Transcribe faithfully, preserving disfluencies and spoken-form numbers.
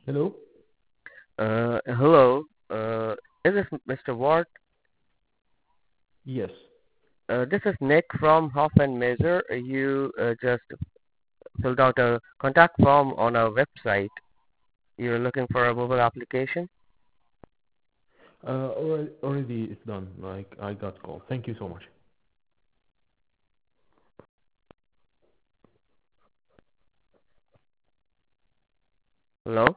Hello? Uh, hello. Uh, is this mister Ward? Yes. Uh, this is Nick from Hoff and Mazer. You uh, just filled out a contact form on our website. You're looking for a mobile application. Uh, already, already it's done. Like, I got called. Thank you so much. Hello?